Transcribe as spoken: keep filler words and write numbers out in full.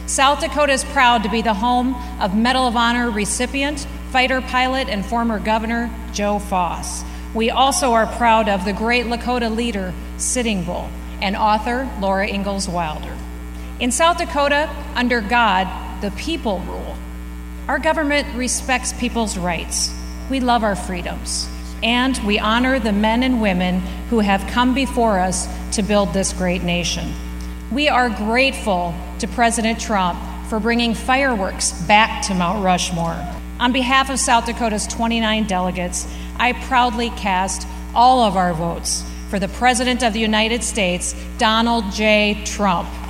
South Dakota is proud to be the home of Medal of Honor recipient, fighter pilot, and former Governor Joe Foss. We also are proud of the great Lakota leader, Sitting Bull, and author Laura Ingalls Wilder. In South Dakota, under God, the people rule. Our government respects people's rights. We love our freedoms, and we honor the men and women who have come before us to build this great nation. We are grateful to President Trump for bringing fireworks back to Mount Rushmore. On behalf of South Dakota's twenty-nine delegates, I proudly cast all of our votes for the President of the United States, Donald J. Trump.